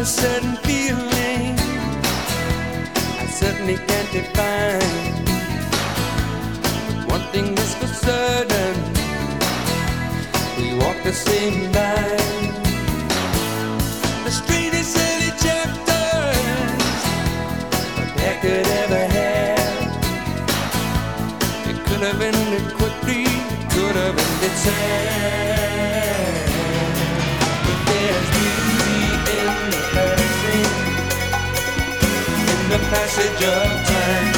certain feeling I certainly can't define. One thing is for certain, we walk the same line. The strangest early chapters a pair could ever have. It could have ended quickly, could have ended sad. But there's beauty in the passing, in the passage of time.